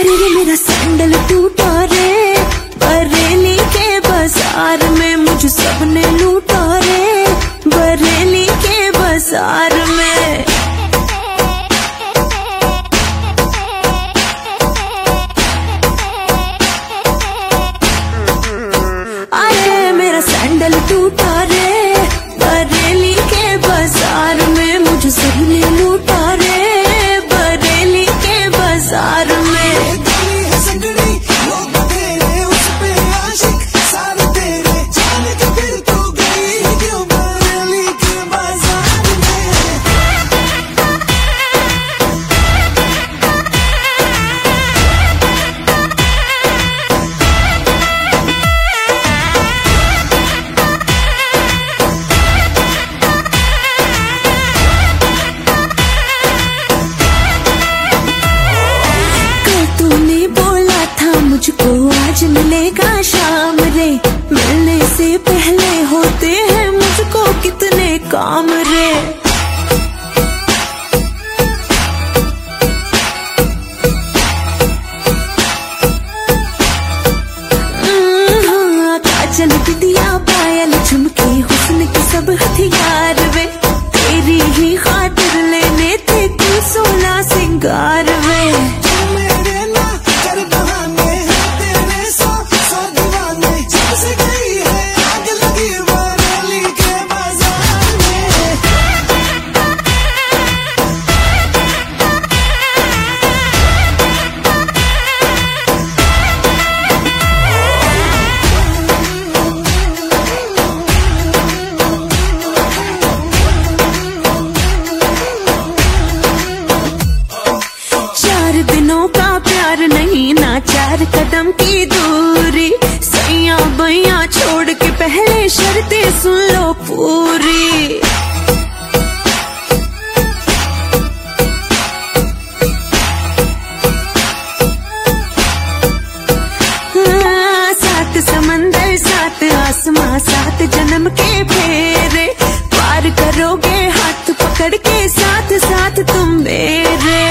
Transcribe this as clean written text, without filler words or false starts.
अरे रे मेरा सैंडल टूटा रे, बरेली के बाजार में मुझे सबने लूटा रे, बरेली के बाजार में। अरे मेरा सैंडल टूटा रे, बरेली के बाजार में मुझे सबने लूटा रे, बरेली के बाजार में। मुझको आज मिलेगा शाम रे, मिलने से पहले होते हैं मुझको कितने काम रे। काजल बिंदिया पायल झुमके हुस्न के सब हथियार वे, तेरी ही खातिर लेने थे कुल 16 सिंगार वे। दिनों का प्यार नहीं ना 4 कदम की दूरी, सैया बैया छोड़ के पहले शर्तें सुन लो पूरी। सात समंदर 7 आसमां 7 जन्म के फेरे पार करोगे हाथ पकड़ के साथ साथ तुम मेरे।